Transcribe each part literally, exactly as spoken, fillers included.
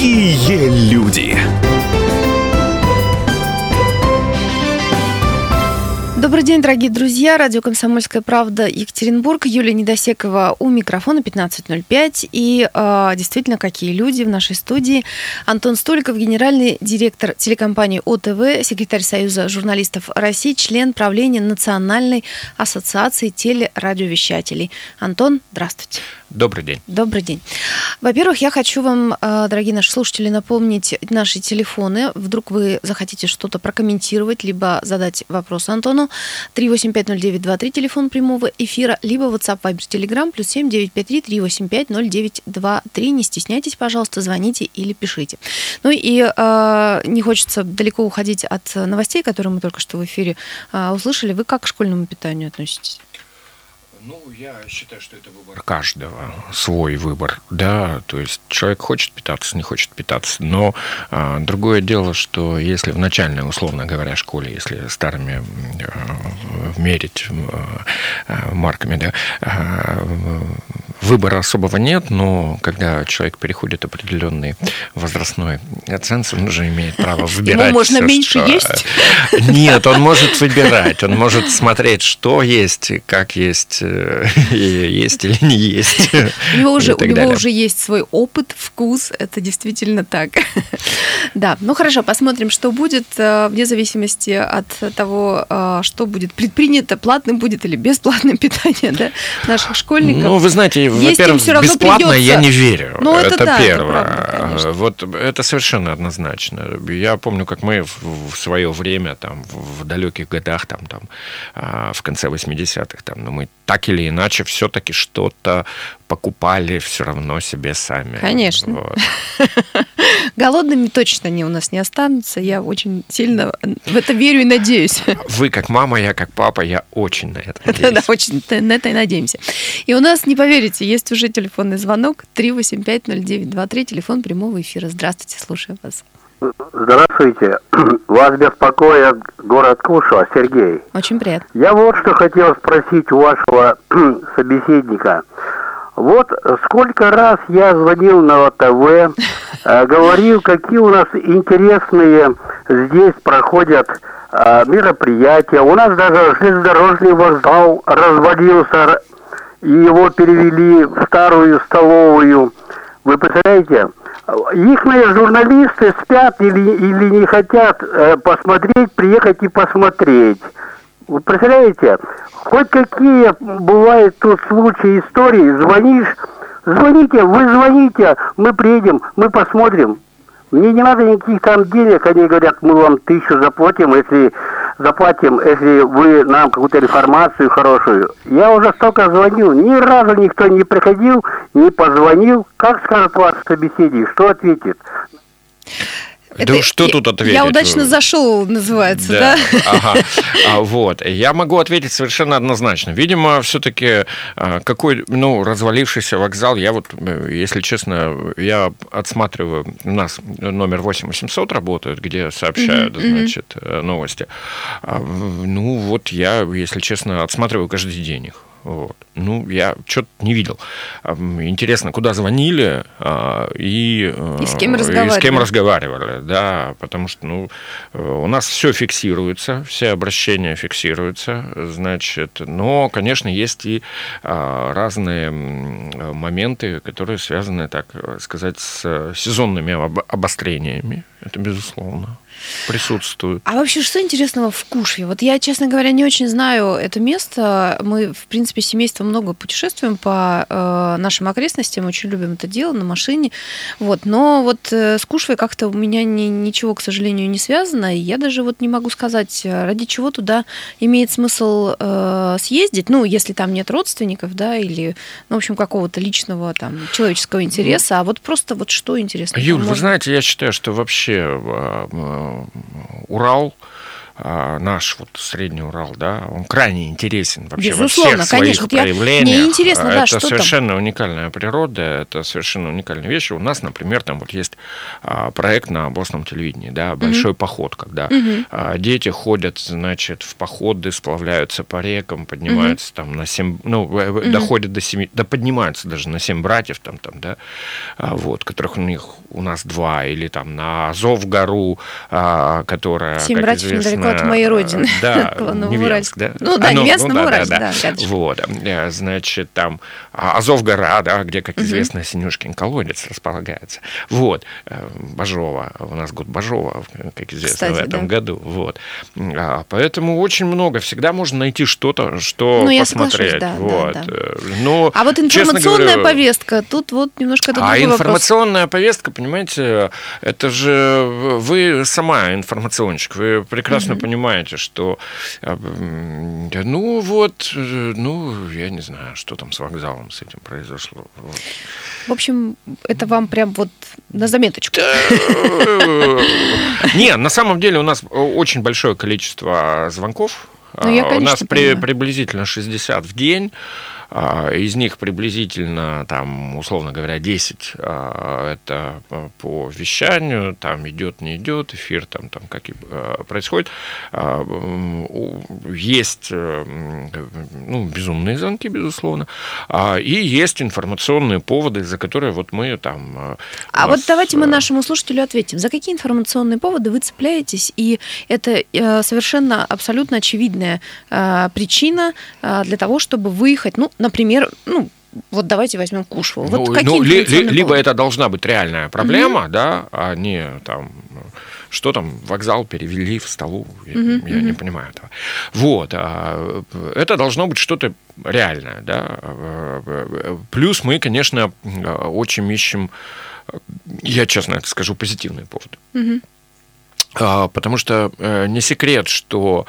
Какие люди! Добрый день, дорогие друзья. Радио «Комсомольская правда», Екатеринбург. Юлия Недосекова у микрофона, пятнадцать ноль пять. И э, действительно, какие люди в нашей студии. Антон Столиков, генеральный директор телекомпании ОТВ, секретарь Союза журналистов России, член правления Национальной ассоциации телерадиовещателей. Антон, здравствуйте. Добрый день. Добрый день. Во-первых, я хочу вам, дорогие наши слушатели, напомнить наши телефоны. Вдруг вы захотите что-то прокомментировать, либо задать вопрос Антону. три восемь пять ноль девять два три, телефон прямого эфира, либо WhatsApp, Viber, Telegram, плюс семь девять пять три три восемь пять ноль девять два три. Не стесняйтесь, пожалуйста, звоните или пишите. Ну и э, не хочется далеко уходить от новостей, которые мы только что в эфире э, услышали. Вы как к школьному питанию относитесь? Ну, я считаю, что это выбор каждого, свой выбор, да, то есть человек хочет питаться, не хочет питаться, но а, другое дело, что если в начальной, условно говоря, школе, если старыми а, мерить а, марками, да, а, выбора особого нет, но когда человек переходит определенный возрастной ценз, он уже имеет право выбирать. Ему можно все, меньше что... есть? Нет, он может выбирать, он может смотреть, что есть, как есть, есть или не есть. У него уже, у него уже есть свой опыт, вкус, это действительно так. Да, ну хорошо, посмотрим, что будет, вне зависимости от того, что будет предпринято, платным будет или бесплатным питание, да, наших школьников. Ну, вы знаете, во-первых, бесплатно придется. Я не верю. Ну, это, это да, первое. Это правда, вот это совершенно однозначно. Я помню, как мы в, в свое время, там, в далеких годах, там, там, в конце восьмидесятых, там, ну, мы так или иначе все-таки что-то покупали все равно себе сами. Конечно. Вот. Голодными точно они у нас не останутся. Я очень сильно в это верю и надеюсь. Вы как мама, я как папа, я очень на это надеюсь. Да, очень на это и надеемся. И у нас, не поверите, есть уже телефонный звонок три восемь пять ноль девять два три, телефон прямого эфира. Здравствуйте, слушаю вас. Здравствуйте. Вас беспокоит город Кушва, Сергей. Очень приятно. Я вот что хотел спросить у вашего собеседника. Вот сколько раз я звонил на ОТВ, э, говорил, какие у нас интересные здесь проходят э, мероприятия. У нас даже железнодорожный вокзал развалился, и его перевели в старую столовую. Вы представляете? Ихные журналисты спят или, или не хотят э, посмотреть, приехать и посмотреть. Вы представляете? Хоть какие бывают тут случаи, истории, звонишь, звоните, вы звоните, мы приедем, мы посмотрим. Мне не надо никаких там денег, они говорят, мы вам тысячу заплатим, если заплатим, если вы нам какую-то информацию хорошую. Я уже столько звонил, ни разу никто не приходил, не позвонил. Как скажет ваш собеседник, что ответит? Это, да что тут ответить? Я удачно зашел, называется, да? Да, ага. А, вот. Я могу ответить совершенно однозначно. Видимо, все-таки какой, ну, развалившийся вокзал, я вот, если честно, я отсматриваю, у нас номер восемь восемьсот работает, где сообщают, mm-hmm. значит, новости. Ну, вот я, если честно, отсматриваю каждый день их. Вот. Ну, я что-то не видел. Интересно, куда звонили и, и с кем разговаривали. И с кем разговаривали, да, потому что, ну, у нас все фиксируется, все обращения фиксируются, значит, но, конечно, есть и разные моменты, которые связаны, так сказать, с сезонными обострениями, это безусловно присутствует. А вообще, что интересного в Кушве? Вот я, честно говоря, не очень знаю это место. Мы, в принципе, семейством много путешествуем по э, нашим окрестностям, очень любим это дело на машине. Вот. Но вот э, с Кушвой как-то у меня ни, ничего, к сожалению, не связано. И я даже вот не могу сказать, ради чего туда имеет смысл э, съездить. Ну, если там нет родственников, да, или, ну, в общем, какого-то личного там человеческого интереса. А вот просто вот что интересно? Юль, можно... вы знаете, я считаю, что вообще Урал наш вот Средний Урал, да, он крайне интересен вообще. Безусловно, во всех конечно. своих проявлениях. Мне интересно, да, это что совершенно там? уникальная природа, это совершенно уникальные вещи. У нас, например, там вот есть проект на областном телевидении, да, «Большой угу. поход», когда угу. дети ходят, значит, в походы, сплавляются по рекам, поднимаются угу. там на семь, ну, угу. доходят до семи, да, поднимаются даже на семь братьев, там, там, да, вот, которых у них у нас два, или там на Азов-гору, которая, семь как братьев известно, недалеко от моей родины. Да, Невьянск, да? Ну да, а, ну, Невьянск, ну, да, Новоуральск, да, да, да. рядышком. Вот, значит, там Азов-гора, да, где, как известно, угу. Синюшкин колодец располагается. Вот, Бажова, у нас год Бажова, как известно, Кстати, в этом да. году. Вот. Поэтому очень много, всегда можно найти что-то, что ну, посмотреть. Да, вот. да, да. Но, а вот информационная говоря, повестка, тут вот немножко это А другой информационная вопрос. повестка, понимаете, это же вы сама информационщик, вы прекрасно mm-hmm. понимаете, что ну вот, ну, я не знаю, что там с вокзалом с этим произошло. Вот. В общем, это вам прям вот на заметочку. Не, на самом деле у нас очень большое количество звонков. Ну, я, конечно, у нас понимаю. приблизительно шестьдесят в день. Из них приблизительно, там, условно говоря, десять это по вещанию, там идет, не идет, эфир там, там как и происходит. Есть ну, безумные звонки, безусловно, и есть информационные поводы, за которые вот мы там... А вот давайте мы нашему слушателю ответим. За какие информационные поводы вы цепляетесь? И это совершенно абсолютно очевидная причина для того, чтобы выехать, ну, например, ну, вот давайте возьмем Кушву. Вот ну, какие ну, ли, ли, либо поводы? Это должна быть реальная проблема, mm-hmm. да, а не там, что там, вокзал перевели в столу, я, mm-hmm. я не понимаю этого. Вот, а, это должно быть что-то реальное, да. Плюс мы, конечно, очень ищем, я честно это скажу, позитивные поводы. Mm-hmm. Потому что не секрет, что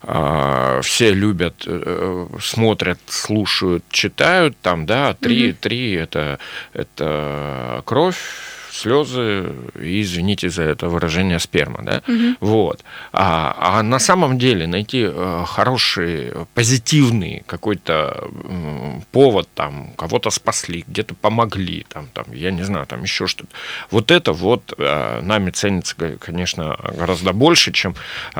все любят, смотрят, слушают, читают, там, да, три, mm-hmm. три это, это кровь, слезы и, извините за это выражение, сперма, да, угу. вот. А, а на самом деле найти хороший, позитивный какой-то повод, там, кого-то спасли, где-то помогли, там, там, я не знаю, там еще что-то. Вот это вот нами ценится, конечно, гораздо больше, чем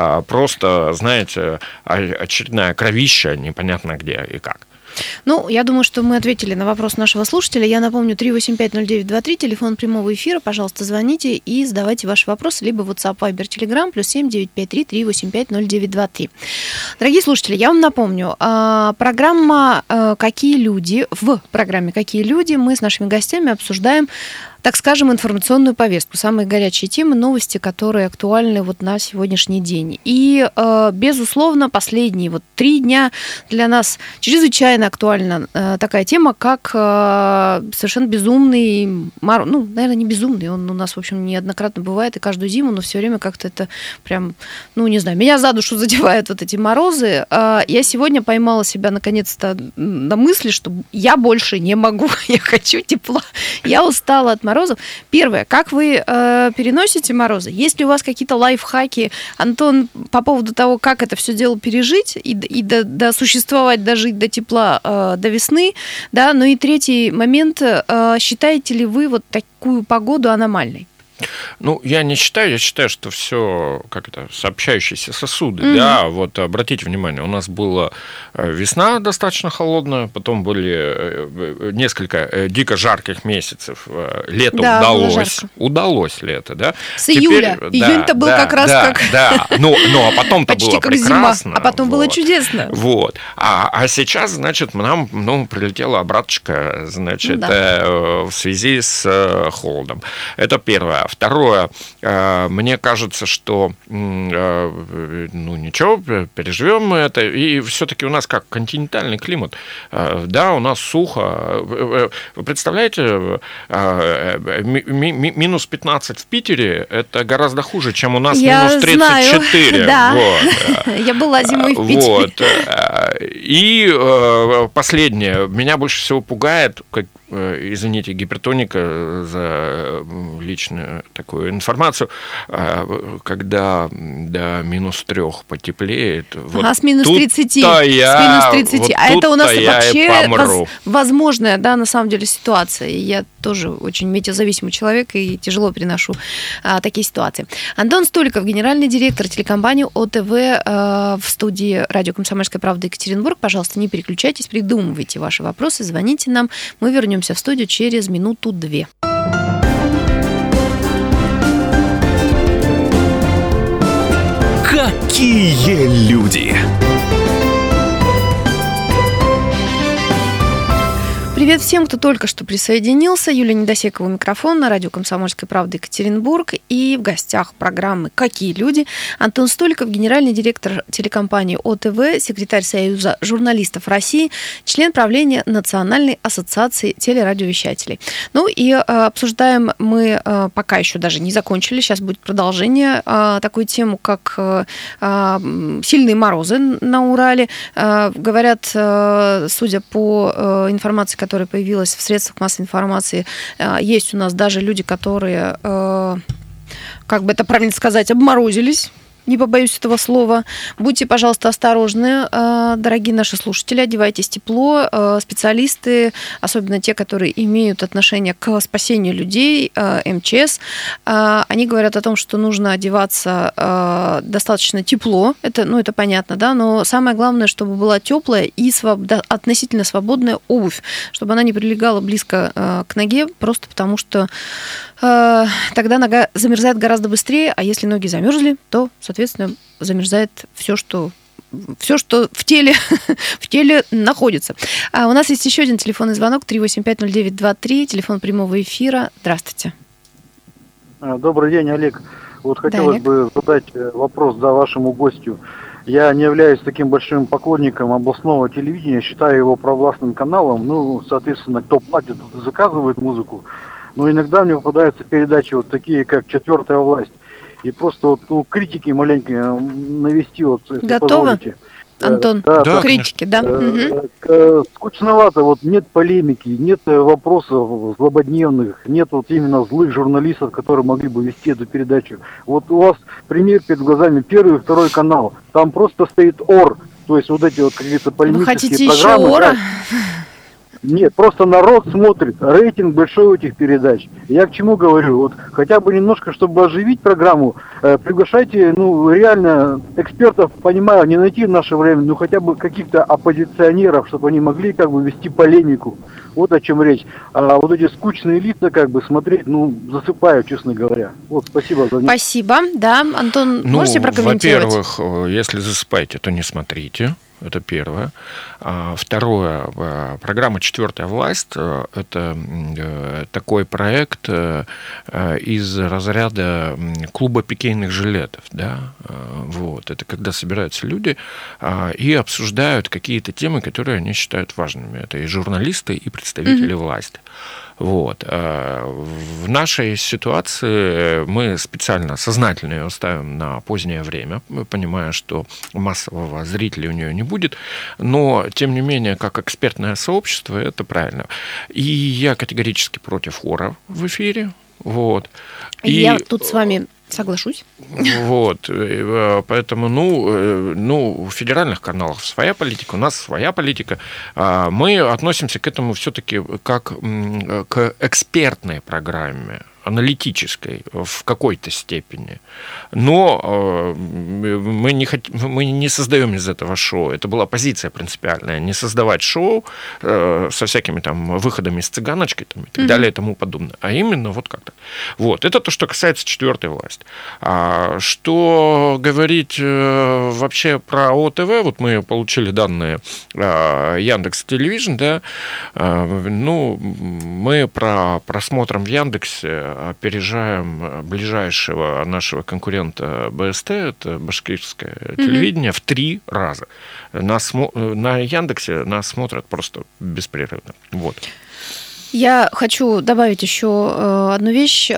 просто, знаете, очередная кровища непонятно где и как. Ну, я думаю, что мы ответили на вопрос нашего слушателя. Я напомню, три восемь пять ноль девять два три, телефон прямого эфира. Пожалуйста, звоните и задавайте ваши вопросы либо в WhatsApp, Viber, Telegram, плюс семь девять пять три три восемь пять ноль девять два три. Дорогие слушатели, я вам напомню, программа «Какие люди», в программе «Какие люди» мы с нашими гостями обсуждаем, так скажем, информационную повестку, самые горячие темы, новости, которые актуальны вот на сегодняшний день. И, безусловно, последние вот три дня для нас чрезвычайно актуальна такая тема, как совершенно безумный, ну, наверное, не безумный, он у нас, в общем, неоднократно бывает и каждую зиму, но все время как-то это прям, ну, не знаю, меня за душу задевают вот эти морозы. Я сегодня поймала себя, наконец-то, на мысли, что я больше не могу, я хочу тепла, я устала от морозов. Первое, как вы э, переносите морозы? Есть ли у вас какие-то лайфхаки, Антон, по поводу того, как это все дело пережить и, и до, до существовать, дожить до тепла, э, до весны, да? Ну и третий момент, э, считаете ли вы вот такую погоду аномальной? Ну, я не считаю, я считаю, что все, как это, сообщающиеся сосуды, mm-hmm. да, вот обратите внимание, у нас была весна достаточно холодная, потом были несколько дико жарких месяцев, лето да, удалось, удалось лето, да. С Теперь, июля, да, июнь-то был да, как раз да, как... Да, ну, ну, а потом-то почти было как прекрасно. Зима, а потом вот, было чудесно. Вот, а, а сейчас, значит, нам, ну, прилетела обраточка, значит, ну, да. э, в связи с э, холодом. Это первое. Второе, мне кажется, что ну ничего, переживем мы это, и все-таки у нас как континентальный климат, да, у нас сухо. Вы представляете, минус пятнадцать в Питере это гораздо хуже, чем у нас Я минус тридцать четыре. Да. Вот. Я была зимой в Питере. Вот. И последнее, меня больше всего пугает, как извините, гипертоника за личную такую информацию, когда до минус трех потеплеет. Вот а с минус тридцати. Я, с минус тридцати. Вот а это у нас вообще воз, возможная, да, на самом деле ситуация. Я тоже очень метеозависимый человек и тяжело переношу а, такие ситуации. Антон Столиков, генеральный директор телекомпании ОТВ а, в студии радио «Комсомольская правда» Екатеринбург. Пожалуйста, не переключайтесь, придумывайте ваши вопросы, звоните нам. Мы вернемся в студию через минуту-две. Какие люди! Привет всем, кто только что присоединился. Юлия Недосекова, микрофон на радио «Комсомольская правда» Екатеринбург. И в гостях программы «Какие люди?» Антон Столиков, генеральный директор телекомпании ОТВ, секретарь Союза журналистов России, член правления Национальной ассоциации телерадиовещателей. Ну и э, обсуждаем мы, э, пока еще даже не закончили, сейчас будет продолжение, э, такую тему, как э, э, сильные морозы на Урале. Э, говорят, э, судя по э, информации, которая которая появилась в средствах массовой информации, есть у нас даже люди, которые, как бы это правильно сказать, обморозились. Не побоюсь этого слова. Будьте, пожалуйста, осторожны, дорогие наши слушатели, одевайтесь тепло. Специалисты, особенно те, которые имеют отношение к спасению людей, эм че эс, они говорят о том, что нужно одеваться достаточно тепло. Это, ну, это понятно, да, но самое главное, чтобы была теплая и своб... относительно свободная обувь, чтобы она не прилегала близко к ноге, просто потому что тогда нога замерзает гораздо быстрее, а если ноги замерзли, то, соответственно, замерзает все, что, все, что в теле, в теле находится. А у нас есть еще один телефонный звонок, три восемь пять ноль девять два три, телефон прямого эфира. Здравствуйте. Добрый день, Олег. Вот хотелось да, бы задать вопрос да, вашему гостю. Я не являюсь таким большим поклонником областного телевидения, считаю его провластным каналом. Ну, соответственно, кто платит, тот заказывает музыку. Но иногда мне попадаются передачи вот такие, как «Четвертая власть». И просто вот ну, критики маленько навести, вот, если Готовы? позволите. Антон, да, да, критики, да. Угу. Скучновато, вот нет полемики, нет вопросов злободневных, нет вот именно злых журналистов, которые могли бы вести эту передачу. Вот у вас пример перед глазами, первый и второй канал, там просто стоит ор, то есть вот эти вот какие-то полемические Вы хотите программы. еще ора? Да, нет, просто народ смотрит, рейтинг большой у этих передач. Я к чему говорю? Вот хотя бы немножко, чтобы оживить программу, э, приглашайте, ну, реально, экспертов, понимаю, не найти в наше время, но хотя бы каких-то оппозиционеров, чтобы они могли, как бы, вести полемику. Вот о чем речь. А вот эти скучные лица, как бы, смотреть, ну, засыпаю, честно говоря. Вот, спасибо за... Спасибо, да. Антон, ну, можете прокомментировать? Во-первых, если засыпаете, то не смотрите. Это первое. Второе. Программа «Четвертая власть» — это такой проект из разряда клуба пикейных жилетов. Да? Вот. Это когда собираются люди и обсуждают какие-то темы, которые они считают важными. Это и журналисты, и представители mm-hmm. власти. Вот. В нашей ситуации мы специально, сознательно ее ставим на позднее время, понимая, что массового зрителя у нее не будет, но, тем не менее, как экспертное сообщество, это правильно. И я категорически против хора в эфире. Вот. И... Я тут с вами соглашусь. Вот, поэтому, ну, ну, у федеральных каналов своя политика, у нас своя политика. Мы относимся к этому все-таки как к экспертной программе, аналитической в какой-то степени. Но мы не, хот... мы не создаем из этого шоу. Это была позиция принципиальная. Не создавать шоу со всякими там выходами с цыганочкой там, и так mm-hmm. далее и тому подобное. А именно вот как-то. Вот. Это то, что касается четвертой власти. А что говорить вообще про ОТВ? Вот мы получили данные Яндекс.Телевижн, да. Ну, мы про просмотром в Яндексе опережаем ближайшего нашего конкурента бэ эс тэ, это башкирское mm-hmm. телевидение, в три раза. Нас, на Яндексе нас смотрят просто беспрерывно. Вот. Я хочу добавить еще одну вещь.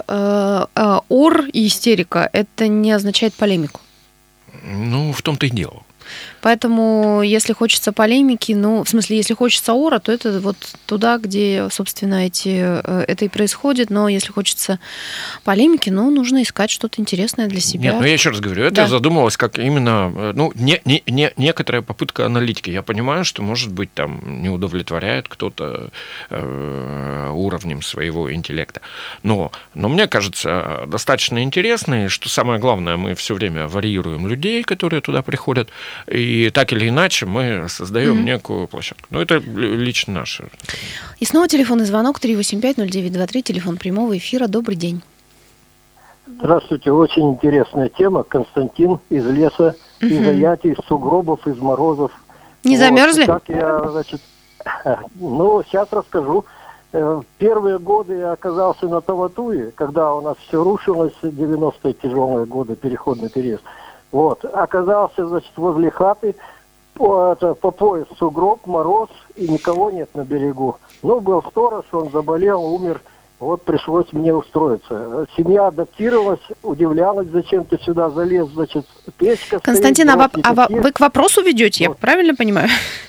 Ор и истерика – это не означает полемику. Ну, в том-то и дело. Поэтому, если хочется полемики, ну, в смысле, если хочется ора, то это вот туда, где, собственно, эти, это и происходит. Но если хочется полемики, ну, нужно искать что-то интересное для себя. Нет, ну я еще раз говорю, это Да. я задумалась как именно, ну, не, не, не, некоторая попытка аналитики. Я понимаю, что, может быть, там не удовлетворяет кто-то э, уровнем своего интеллекта. Но, но мне кажется, достаточно интересно, и что самое главное, мы все время варьируем людей, которые туда приходят, и так или иначе мы создаем mm-hmm. некую площадку. Но это лично наше. И снова телефонный звонок три восемь пять ноль девять два три, телефон прямого эфира. Добрый день. Здравствуйте, очень интересная тема. Константин из леса, угу. из Аятий, из сугробов, из морозов. Не вот, замерзли? Как я, значит, ну, сейчас расскажу. Первые годы я оказался на Таватуе, когда у нас все рушилось, девяностые тяжелые годы, переходный период. Вот, оказался, значит, возле хаты, по, это, по пояс сугроб, мороз, и никого нет на берегу. Ну, был сторож, он заболел, умер. Вот пришлось мне устроиться. Семья адаптировалась, удивлялась, зачем ты сюда залез, значит, печка. Константин, стоит, а, вы, а вы к вопросу ведете, вот. Я правильно понимаю?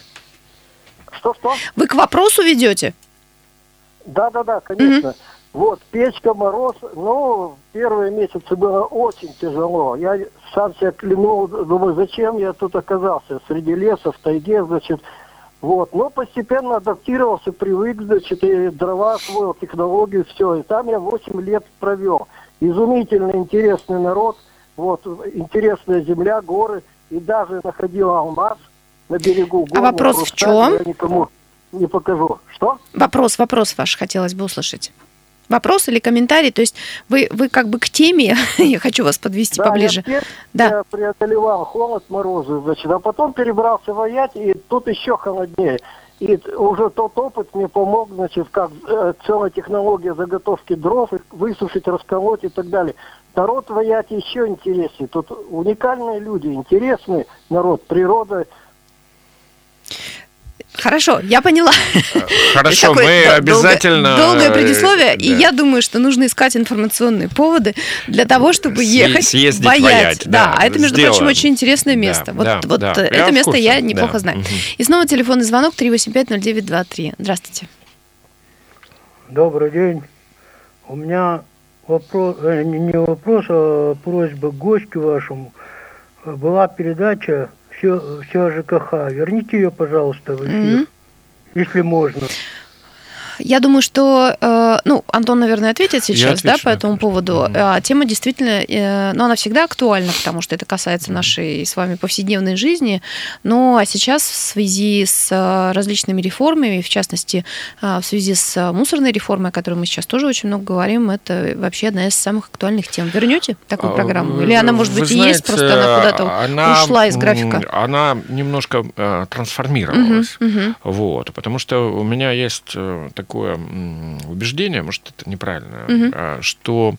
Что-что? Вы к вопросу ведете? Да-да-да, конечно. Mm-hmm. Вот, печка, мороз, ну, первые месяцы было очень тяжело. Я сам себя клянул, думаю, зачем я тут оказался, среди леса, в тайге, значит. Вот, но постепенно адаптировался, привык, значит, и дрова освоил, технологию, все. И там я восемь лет провел. Изумительно интересный народ, вот, интересная земля, горы. И даже находил алмаз на берегу. А вопрос в чем? Я никому не покажу. Что? Вопрос, вопрос ваш хотелось бы услышать. Вопрос или комментарий? То есть вы, вы как бы к теме, я хочу вас подвести да, поближе. Я, да, я преодолевал холод, морозы, значит, а потом перебрался в Аятий, и тут еще холоднее. И уже тот опыт мне помог, значит, как э, целая технология заготовки дров, их высушить, расколоть и так далее. Народ в Аятии еще интереснее. Тут уникальные люди, интересный народ, природа. Хорошо, я поняла. Хорошо, мы обязательно... Долгое предисловие, и я думаю, что нужно искать информационные поводы для того, чтобы ехать в Аятий. Да, а это, между прочим, очень интересное место. Вот это место я неплохо знаю. И снова телефонный звонок три восемь пять ноль девять два три. Здравствуйте. Добрый день. У меня вопрос, не вопрос, а просьба к гостю вашему. Была передача Все, все ЖКХ. Верните ее, пожалуйста, в эфир, mm-hmm. если можно. Я думаю, что, э, ну, Антон, наверное, ответит сейчас, отвечу, да, по этому конечно. поводу. Mm-hmm. Тема действительно, э, ну, она всегда актуальна, потому что это касается mm-hmm. нашей с вами повседневной жизни. Но а сейчас в связи с различными реформами, в частности, в связи с мусорной реформой, о которой мы сейчас тоже очень много говорим, это вообще одна из самых актуальных тем. Вернете такую программу? Или она, может быть, Вы и знаете, есть, просто она куда-то она, ушла из графика? Она немножко э, трансформировалась. Mm-hmm. Mm-hmm. Вот, потому что у меня есть такой такое убеждение, может, это неправильно, mm-hmm. что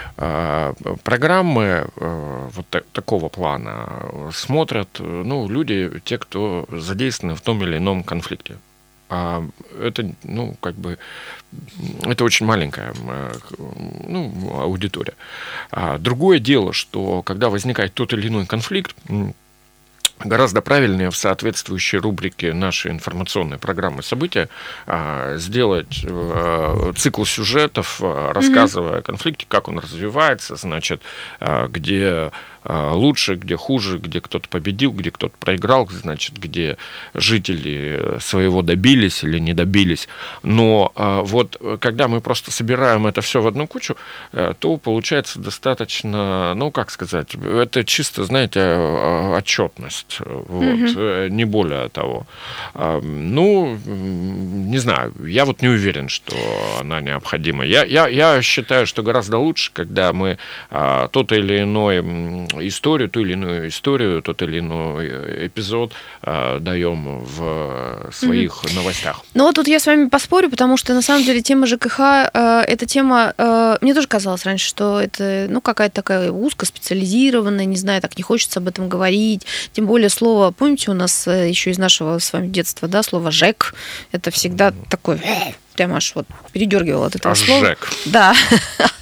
программы вот такого плана смотрят, ну, люди, те, кто задействованы в том или ином конфликте. А это, ну, как бы, это очень маленькая, ну, аудитория. А другое дело, что когда возникает тот или иной конфликт, гораздо правильнее в соответствующей рубрике нашей информационной программы события сделать цикл сюжетов, рассказывая mm-hmm. о конфликте, как он развивается, значит, где лучше, где хуже, где кто-то победил, где кто-то проиграл, значит, где жители своего добились или не добились. Но вот когда мы просто собираем это все в одну кучу, то получается достаточно, ну, как сказать, это чисто, знаете, отчетность, вот, mm-hmm. не более того. Ну, не знаю, я вот не уверен, что она необходима. Я, я, я считаю, что гораздо лучше, когда мы тот или иной историю, ту или иную историю, тот или иной эпизод э, даем в своих mm-hmm. новостях. Ну вот тут я с вами поспорю, потому что на самом деле тема ЖКХ, э, эта тема, э, мне тоже казалось раньше, что это, ну, какая-то такая узкоспециализированная, не знаю, так не хочется об этом говорить, тем более слово, помните, у нас еще из нашего с вами детства, да, слово ЖЭК, это всегда mm-hmm. такое... Прямо аж вот передергивала от этого аж слова. ЖЭК. Да.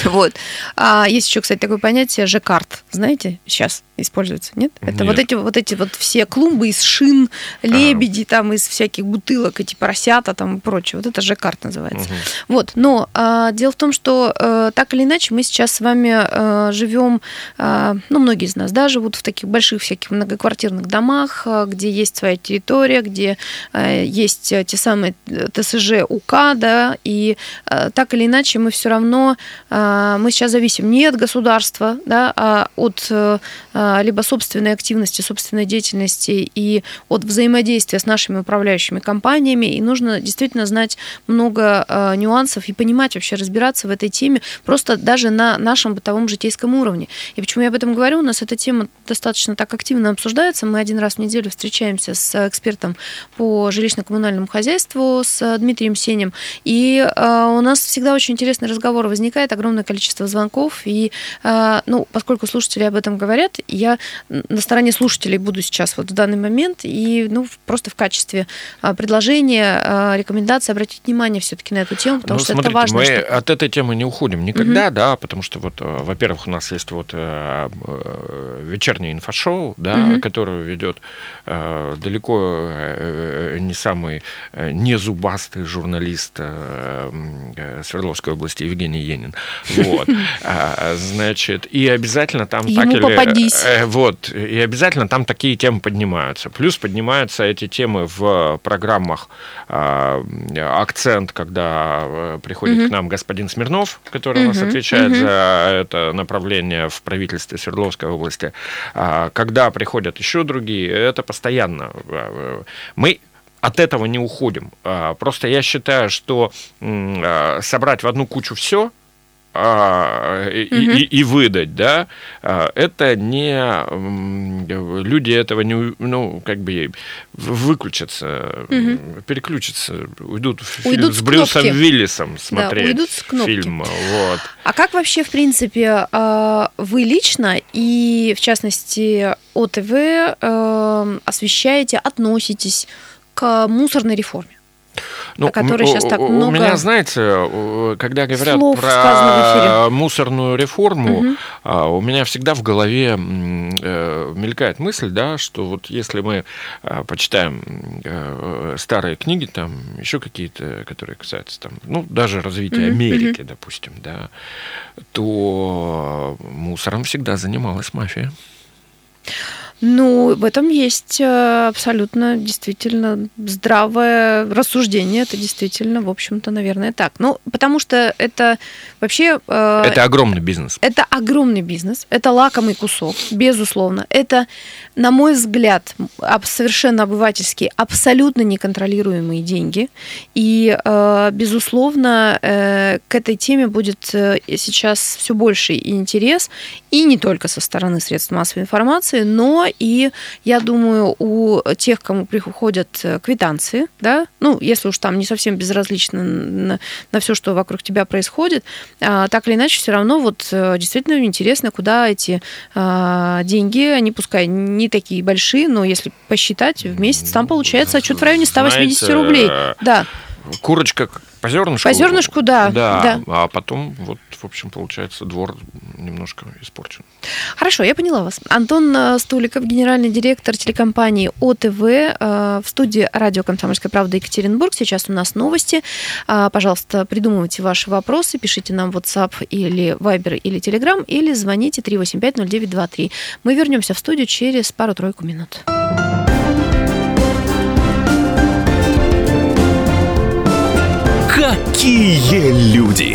Вот. А есть еще, кстати, такое понятие жаккард. Знаете, сейчас используется, нет? Это Нет. вот эти вот эти вот все клумбы из шин, лебеди, там из всяких бутылок, эти поросята там и прочее. Вот это жаккард называется. Мгм. Вот. Но а, дело в том, что а, так или иначе мы сейчас с вами а, живем, а, ну, многие из нас, да, живут в таких больших всяких многоквартирных домах, а, где есть своя территория, где а, есть те самые ТСЖ УК, да, и а, так или иначе мы все равно, а, мы сейчас зависим не от государства, да, а от а, либо собственной активности, собственной деятельности и от взаимодействия с нашими управляющими компаниями. И нужно действительно знать много а, нюансов и понимать вообще, разбираться в этой теме просто даже на нашем бытовом житейском уровне. И почему я об этом говорю? У нас эта тема достаточно так активно обсуждается. Мы один раз в неделю встречаемся с экспертом по жилищно-коммунальному хозяйству, с Дмитрием Сенем. И а, у нас всегда очень интересный разговор возникает, огромное количество звонков. И, а, ну, поскольку слушатели об этом говорят, я на стороне слушателей буду сейчас вот в данный момент и, ну, просто в качестве а, предложения, а, рекомендации обратить внимание все-таки на эту тему, потому Ну, что смотрите, это важно. мы что... от этой темы не уходим никогда, угу. да, потому что вот, во-первых, у нас есть вот э, э, вечернее инфошоу, да, угу. которое ведет э, далеко э, не самый э, не зубастый журналист э, э, Свердловской области Евгений Енин, вот, значит, и обязательно там так или вот, и обязательно там такие темы поднимаются. Плюс поднимаются эти темы в программах э, «Акцент», когда приходит uh-huh. к нам господин Смирнов, который uh-huh. у нас отвечает uh-huh. за это направление в правительстве Свердловской области. Когда приходят еще другие, это постоянно. Мы от этого не уходим. Просто я считаю, что собрать в одну кучу все А, и, угу. и, и выдать, да, это не люди этого не, ну, как бы выключатся, угу. переключатся, уйдут, уйдут с, с Брюсом Уиллисом смотреть да, фильм. Вот. А как вообще, в принципе, вы лично и, в частности, ОТВ освещаете, относитесь к мусорной реформе? Ну, о которой сейчас так у много... меня, знаете, когда говорят слов про мусорную реформу, угу. у меня всегда в голове мелькает мысль, да, что вот если мы почитаем старые книги, там еще какие-то, которые касаются там, ну, даже развития угу. Америки, допустим, да, то мусором всегда занималась мафия. Ну, в этом есть абсолютно действительно здравое рассуждение. Это действительно, в общем-то, наверное, так. Ну, потому что это вообще... Это огромный бизнес. Это огромный бизнес. Это лакомый кусок, безусловно. Это, на мой взгляд, совершенно обывательские, абсолютно неконтролируемые деньги. И, безусловно, к этой теме будет сейчас все больше интерес. И не только со стороны средств массовой информации, но и, я думаю, у тех, кому приходят квитанции, да, ну, если уж там не совсем безразлично на, на все, что вокруг тебя происходит, а, так или иначе, все равно вот действительно интересно, куда эти а, деньги, они пускай не такие большие, но если посчитать в месяц, там получается отчет в районе сто восемьдесят рублей. Да. Курочка по зернышку. По зернышку, да, да. да. А потом, вот, в общем, получается, двор немножко испорчен. Хорошо, я поняла вас. Антон Стуликов, генеральный директор телекомпании ОТВ, в студии радио «Комсомольская правда» Екатеринбург. Сейчас у нас новости. Пожалуйста, придумывайте ваши вопросы, пишите нам в WhatsApp или Viber или Telegram, или звоните три восемь пять ноль девять два три. Мы вернемся в студию через пару-тройку минут. Какие люди!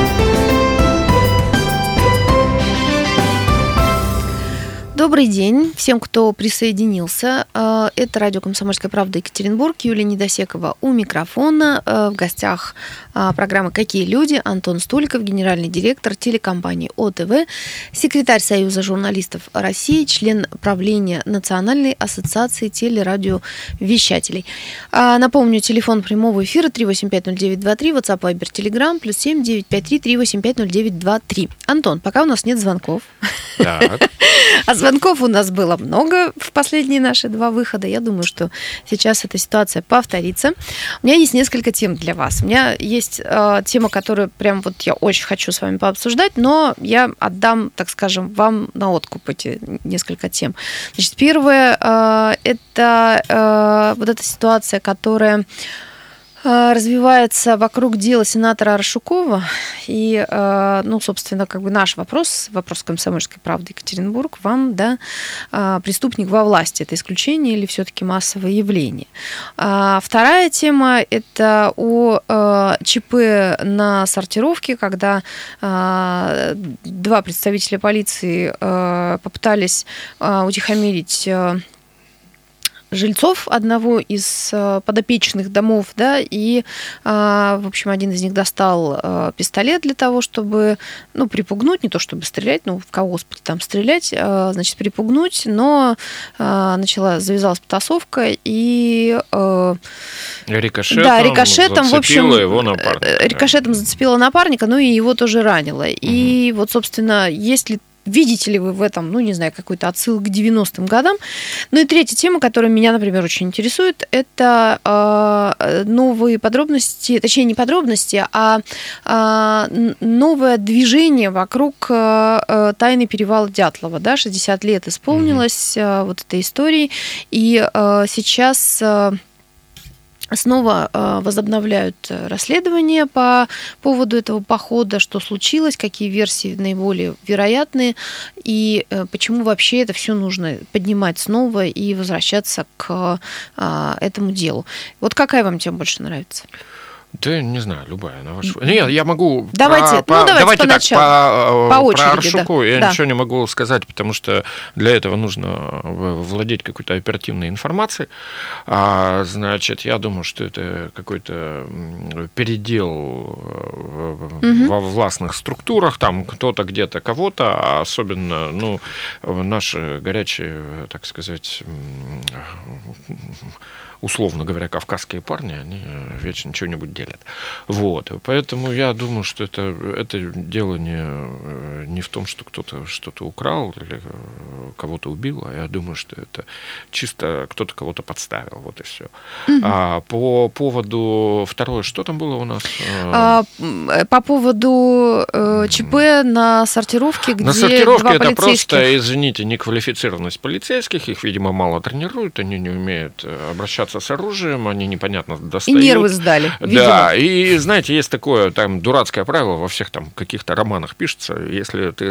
Добрый день всем, кто присоединился. Это радио «Комсомольская правда» Екатеринбург. Юлия Недосекова у микрофона. В гостях программы «Какие люди?» Антон Стуликов, генеральный директор телекомпании ОТВ, секретарь Союза журналистов России, член правления Национальной ассоциации телерадиовещателей. Напомню, телефон прямого эфира три восемь пять ноль девять два три, WhatsApp, Viber, Telegram, плюс семь девять пять три три восемь пять ноль девять два три. Антон, пока у нас нет звонков. Так. А звонков звонков у нас было много в последние наши два выхода. Я думаю, что сейчас эта ситуация повторится. У меня есть несколько тем для вас. У меня есть э, тема, которую прям вот я очень хочу с вами пообсуждать, но я отдам, так скажем, вам на откуп эти несколько тем. Значит, первое э, это э, вот эта ситуация, которая развивается вокруг дела сенатора Аршукова. И, ну, собственно, как бы наш вопрос, вопрос «Комсомольской правды» Екатеринбург, вам, да, преступник во власти, это исключение или все-таки массовое явление? Вторая тема – это о ЧП на сортировке, когда два представителя полиции попытались утихомирить жильцов одного из подопечных домов, да, и, в общем, один из них достал пистолет для того, чтобы, ну, припугнуть, не то чтобы стрелять, ну, в кого, господи, там стрелять, значит, припугнуть, но начала, завязалась потасовка, и... Рикошетом, да, рикошетом, в общем, его напарника. Рикошетом зацепила напарника, ну, и его тоже ранило. Угу. И вот, собственно, есть ли видите ли вы в этом, ну, не знаю, какой-то отсыл к девяностым годам? Ну и третья тема, которая меня, например, очень интересует, это э, новые подробности, точнее, не подробности, а э, новое движение вокруг э, тайны перевала Дятлова. Да, шестьдесят лет исполнилось mm-hmm. э, вот этой истории, и э, сейчас... Э, Снова возобновляют расследование по поводу этого похода, что случилось, какие версии наиболее вероятные, и почему вообще это все нужно поднимать снова и возвращаться к этому делу. Вот какая вам тема больше нравится? Да, не знаю, любая, на вашу... Нет, я могу... Давайте, про, ну, про, давайте, давайте так, по, по очереди, про Аршуку да. я да. ничего не могу сказать, потому что для этого нужно владеть какой-то оперативной информацией. А, значит, я думаю, что это какой-то передел угу. во властных структурах, там кто-то где-то кого-то, а особенно, ну, наши горячие, так сказать... условно говоря, кавказские парни, они вечно что-нибудь делят. Вот. Поэтому я думаю, что это, это дело не, не в том, что кто-то что-то украл или кого-то убил, а я думаю, что это чисто кто-то кого-то подставил. Вот и все. Mm-hmm. А по поводу... Второе, что там было у нас? А, по поводу э, ЧП на сортировке, где на сортировке два это полицейских... просто, извините, неквалифицированность полицейских. Их, видимо, мало тренируют, они не умеют обращаться с оружием, они непонятно достают. И нервы сдали, видимо. Да, и, знаете, есть такое там дурацкое правило, во всех там каких-то романах пишется, если ты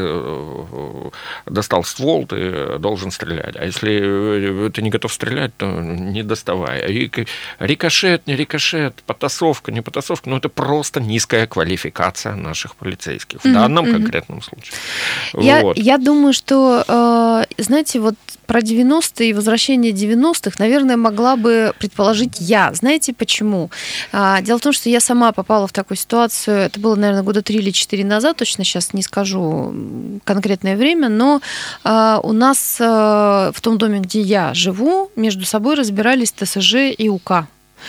достал ствол, ты должен стрелять, а если ты не готов стрелять, то не доставай. И рикошет, не рикошет, потасовка, не потасовка, ну это просто низкая квалификация наших полицейских в mm-hmm, данном mm-hmm. конкретном случае. Я, вот. я думаю, что, э, знаете, вот про девяностые и возвращение девяностых, наверное, могла бы предположить я. Знаете почему? Дело в том, что я сама попала в такую ситуацию, это было, наверное, года три или четыре назад, точно сейчас не скажу конкретное время, но у нас в том доме, где я живу, между собой разбирались ТСЖ и УК.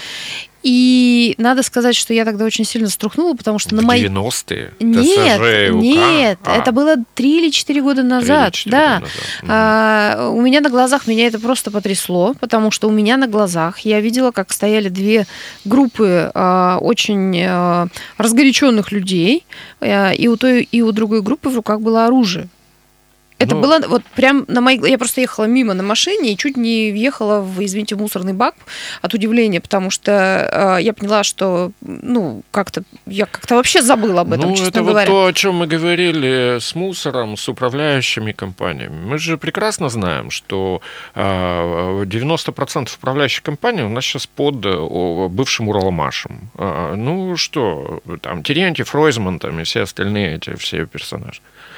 И надо сказать, что я тогда очень сильно струхнула, потому что в на мои... девяностые? Нет, ТСЖ и УК? нет, а. это было три или четыре года назад. четыре да. года назад. А, у меня на глазах меня это просто потрясло, потому что у меня на глазах я видела, как стояли две группы а, очень а, разгоряченных людей, а, и у той, и у другой группы в руках было оружие. Это ну, было вот прям на моей... Я просто ехала мимо на машине и чуть не въехала в, извините, мусорный бак от удивления, потому что э, я поняла, что, ну, как-то... Я как-то вообще забыла об этом, ну, честно это говоря. Вот то, о чем мы говорили с мусором, с управляющими компаниями. Мы же прекрасно знаем, что э, девяносто процентов управляющих компаний у нас сейчас под о, бывшим Уралмашем. Э, ну, что, там, Терентьев, Ройзман, там, и все остальные эти все персонажи.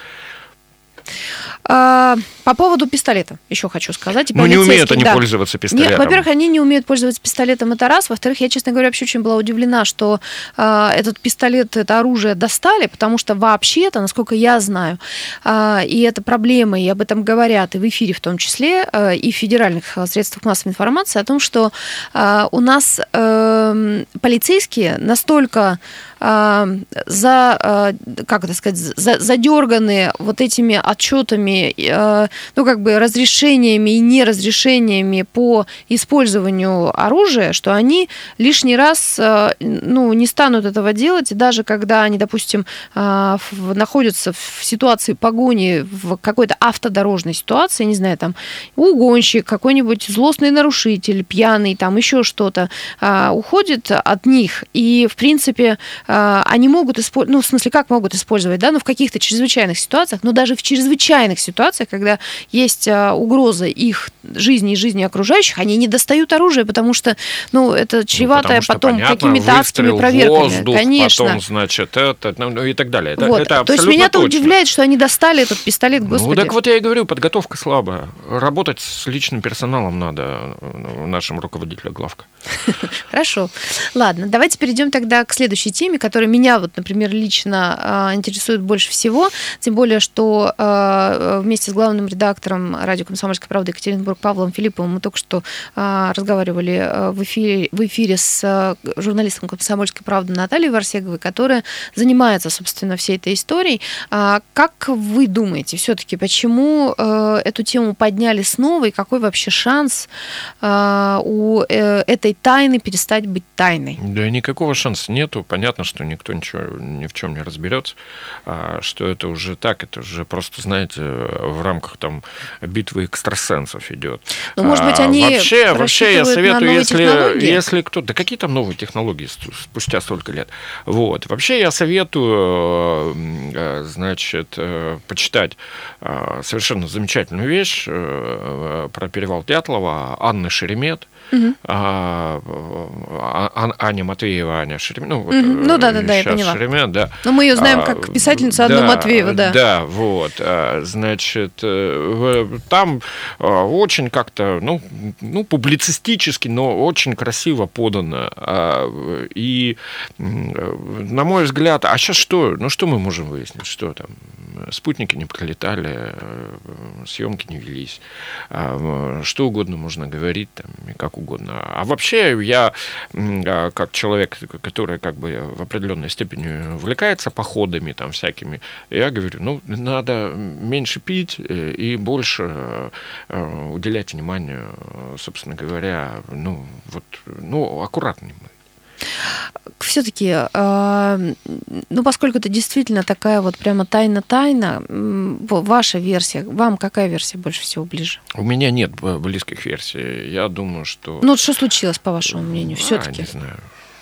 По поводу пистолета еще хочу сказать. Ну, не умеют они да. пользоваться пистолетом. Не, во-первых, они не умеют пользоваться пистолетом, это раз. Во-вторых, я, честно говоря, вообще очень была удивлена, что э, этот пистолет, это оружие достали, потому что вообще-то, насколько я знаю, э, и это проблема, и об этом говорят и в эфире в том числе, э, и в федеральных средствах массовой информации, о том, что э, у нас э, полицейские настолько за, как это сказать, за, задерганы вот этими отчетами, ну, как бы разрешениями и неразрешениями по использованию оружия, что они лишний раз, ну, не станут этого делать, и даже когда они, допустим, находятся в ситуации погони, в какой-то автодорожной ситуации, не знаю, там, угонщик, какой-нибудь злостный нарушитель, пьяный, там, еще что-то, уходит от них, и, в принципе, они могут использовать, ну, в смысле, как могут использовать, да, ну, в каких-то чрезвычайных ситуациях, но даже в чрезвычайных ситуациях, когда есть угроза их жизни и жизни окружающих, они не достают оружие, потому что, ну, это чревато ну, потом какими-то адскими проверками. Воздух, конечно. Потом, значит, это, ну, и так далее. Это, вот. это То есть меня-то удивляет, что они достали этот пистолет, господи. Ну, так вот я и говорю, подготовка слабая. Работать с личным персоналом надо нашим руководителям главка. Хорошо. Ладно, давайте перейдем тогда к следующей теме, которая меня, вот, например, лично интересует больше всего, тем более, что вместе с главным редактором радио «Комсомольская правда» Екатеринбург Павлом Филипповым мы только что разговаривали в эфире, в эфире с журналистом «Комсомольской правды» Натальей Варсеговой, которая занимается, собственно, всей этой историей. Как вы думаете, все-таки, почему эту тему подняли снова, и какой вообще шанс у этой тайны перестать быть тайной? Да никакого шанса нету. Понятно, что никто ничего, ни в чем не разберется, что это уже так, это уже просто, знаете, в рамках там битвы экстрасенсов идет. Ну, может быть, они вообще, вообще я советую, если, если если кто... Да какие там новые технологии спустя столько лет? Вот. Вообще я советую, значит, почитать совершенно замечательную вещь про перевал Дятлова Анны Шеремет. Угу. А, а, Аня Матвеева, Аня Шеремет. Ну, вот, угу. ну да, да, да, я поняла. Шеремет, да. Но мы ее знаем как писательницу Анну да, Матвееву, да. Да, вот. Значит, там очень как-то, ну, ну, публицистически, но очень красиво подано. И, на мой взгляд, а сейчас что? Ну, что мы можем выяснить? Что там? Спутники не пролетали, съемки не велись. Что угодно можно говорить, там, как угодно. А вообще я, как человек, который как бы в определенной степени увлекается походами там всякими, я говорю, ну, надо меньше пить и больше уделять внимание, собственно говоря, ну, вот, ну, аккуратнее мы. Все-таки, э, ну, поскольку это действительно такая вот прямо тайна-тайна, ваша версия, вам какая версия больше всего ближе? У меня нет близких версий. Я думаю, что... Ну, вот что случилось, по вашему мнению, все-таки? А, не знаю.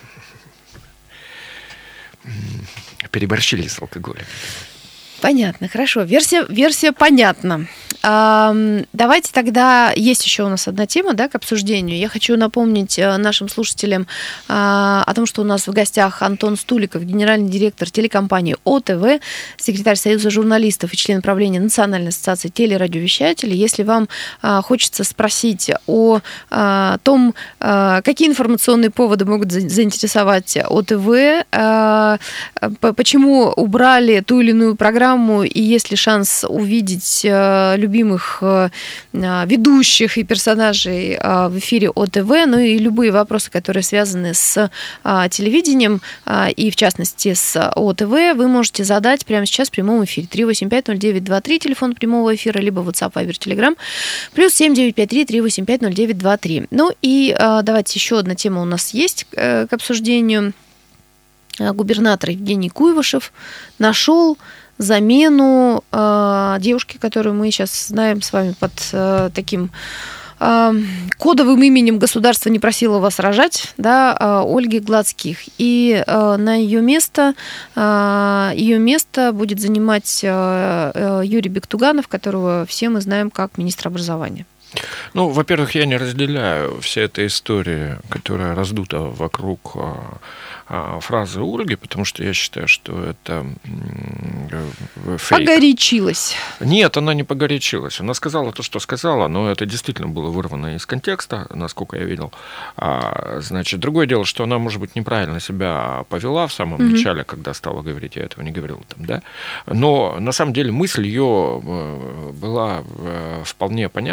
Переборщили с алкоголем. Понятно, хорошо. Версия, версия понятна. Давайте тогда, есть еще у нас одна тема, да, к обсуждению. Я хочу напомнить нашим слушателям о том, что у нас в гостях Антон Стуликов, генеральный директор телекомпании ОТВ, секретарь Союза журналистов и член правления Национальной ассоциации телерадиовещателей. Если вам хочется спросить о том, какие информационные поводы могут заинтересовать ОТВ, почему убрали ту или иную программу, и есть ли шанс увидеть любимых ведущих и персонажей в эфире ОТВ, ну и любые вопросы, которые связаны с телевидением и, в частности, с ОТВ, вы можете задать прямо сейчас в прямом эфире. три восемь пять ноль девять два три, телефон прямого эфира, либо WhatsApp, Viber, Telegram, плюс семь девять пять три три восемь пять ноль девять два три. Ну и давайте еще одна тема у нас есть к обсуждению. Губернатор Евгений Куйвашев нашел замену э, девушки, которую мы сейчас знаем с вами под э, таким э, кодовым именем «Государство не просило вас рожать», да, э, Ольги Гладских. И э, на ее место, э, ее место будет занимать э, э, Юрий Бектуганов, которого все мы знаем как министр образования. Ну, во-первых, я не разделяю все этой истории, которая раздута вокруг фразы Ольги, потому что я считаю, что это фейк. Погорячилась. Нет, она не погорячилась. Она сказала то, что сказала, но это действительно было вырвано из контекста, насколько я видел. А, значит, другое дело, что она, может быть, неправильно себя повела в самом mm-hmm. начале, когда стала говорить, я этого не говорил там, да. Но на самом деле мысль ее была вполне понятна. Ну,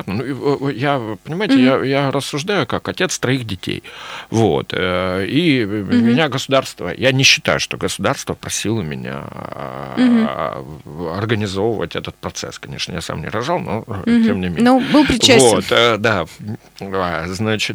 ну, я, понимаете, mm-hmm. я, я рассуждаю как отец троих детей. Вот. И mm-hmm. меня государство, я не считаю, что государство просило меня mm-hmm. организовывать этот процесс. Конечно, я сам не рожал, но mm-hmm. тем не менее. Ну, был причастен. Вот, да, значит,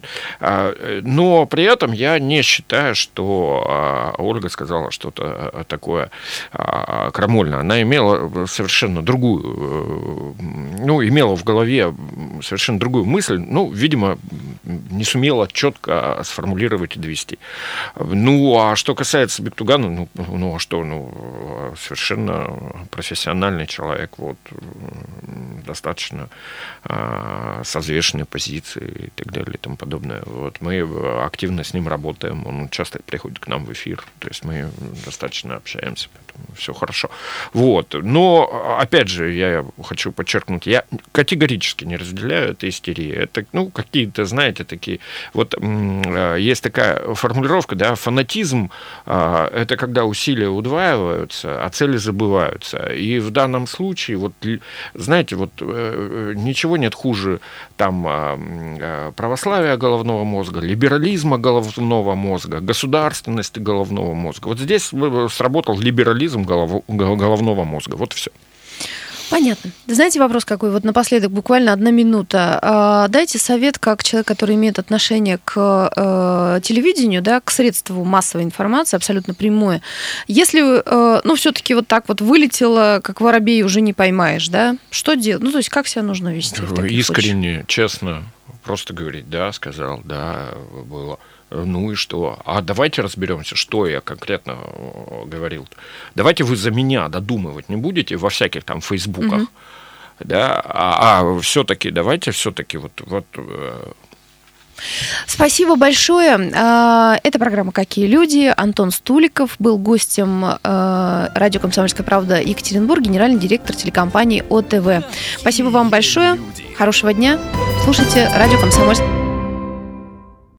но при этом я не считаю, что Ольга сказала что-то такое крамольное. Она имела совершенно другую, ну, имела в голове совершенно другую мысль, ну, видимо, не сумела четко сформулировать и довести. Ну, а что касается Бектугана, ну, ну а что, ну, совершенно профессиональный человек, вот, достаточно а, со взвешенной позиции и так далее и тому подобное. Вот, мы активно с ним работаем, он часто приходит к нам в эфир, то есть мы достаточно общаемся, поэтому все хорошо. Вот, но, опять же, я хочу подчеркнуть, я категорически не разделяю этой истерии. Это, ну, какие-то, знаете, такие... Вот есть такая формулировка, да, фанатизм — это когда усилия удваиваются, а цели забываются. И в данном случае, вот, знаете, вот ничего нет хуже там православия головного мозга, либерализма головного мозга, государственности головного мозга. Вот здесь сработал либерализм голов... головного мозга. Вот все. Понятно. Знаете, вопрос какой? Вот напоследок, буквально одна минута. Дайте совет, как человек, который имеет отношение к э, телевидению, да, к средству массовой информации, абсолютно прямое. Если, э, ну, все-таки вот так вот вылетело, как воробей, уже не поймаешь, да, что делать? Ну, то есть, как себя нужно вести? Искренне, случаях? Честно, просто говорить, да, сказал, да, было. Ну и что? А давайте разберемся, что я конкретно говорил. Давайте вы за меня додумывать не будете во всяких там фейсбуках, угу. да, а, а все-таки давайте все-таки вот, вот. Спасибо большое. Это программа «Какие люди?». Антон Стуликов был гостем радио «Комсомольская правда» Екатеринбург, генеральный директор телекомпании ОТВ. Спасибо вам большое. Хорошего дня. Слушайте радио «Комсомольская».